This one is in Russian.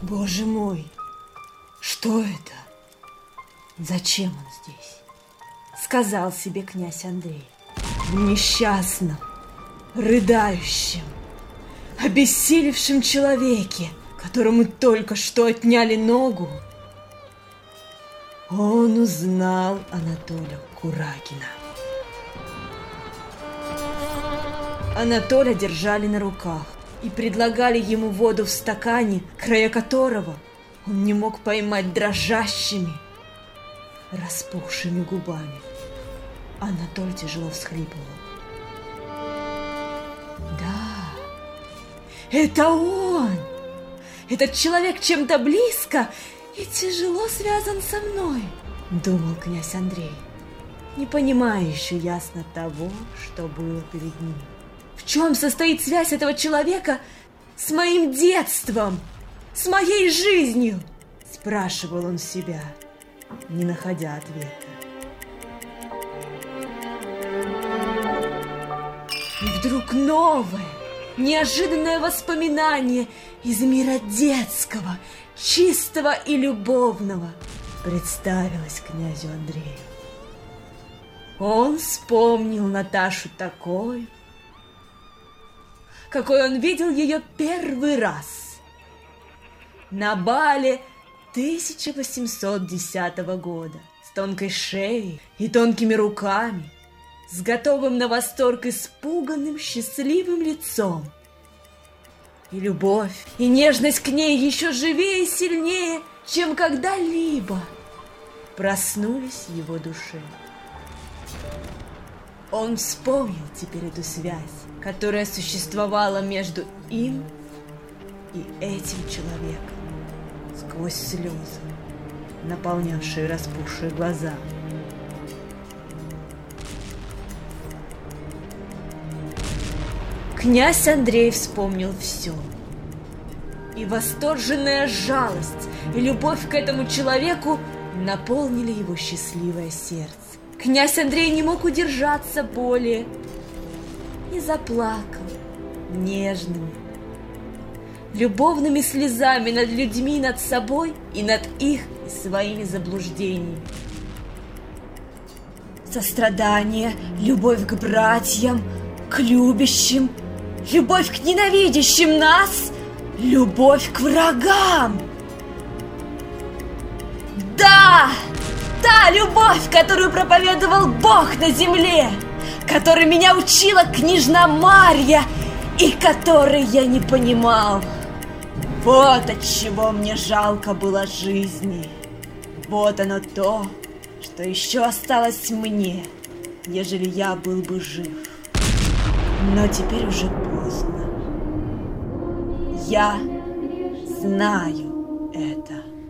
Боже мой, что это? Зачем он здесь? Сказал себе князь Андрей. В несчастном, рыдающем, обессилевшем человеке, которому только что отняли ногу, он узнал Анатолия Куракина. Анатоля держали на руках и предлагали ему воду в стакане, края которого он не мог поймать дрожащими, распухшими губами. Анатоль тяжело всхлипывал. Да, это он! Этот человек чем-то близко и тяжело связан со мной, думал князь Андрей, не понимая еще ясно того, что было перед ним. В чем состоит связь этого человека с моим детством, с моей жизнью? Спрашивал он себя, не находя ответа. И вдруг новое, неожиданное воспоминание из мира детского, чистого и любовного представилось князю Андрею. Он вспомнил Наташу такой, какой он видел ее первый раз на бале 1810 года, с тонкой шеей и тонкими руками, с готовым на восторг испуганным, счастливым лицом. И любовь, и нежность к ней еще живее и сильнее, чем когда-либо, проснулись в его душе. Он вспомнил теперь эту связь, которая существовала между им и этим человеком, сквозь слезы, наполнявшие распухшие глаза. Князь Андрей вспомнил все. И восторженная жалость, и любовь к этому человеку наполнили его счастливое сердце. Князь Андрей не мог удержаться более и заплакал нежными, любовными слезами над людьми, над собой и над их и своими заблуждениями. Сострадание, любовь к братьям, к любящим, любовь к ненавидящим нас, любовь к врагам. Да! Та любовь, которую проповедовал Бог на земле, которой меня учила княжна Марья и которой я не понимал. Вот от чего мне жалко было жизни. Вот оно то, что еще осталось мне, ежели я был бы жив. Но теперь уже поздно. Я знаю это.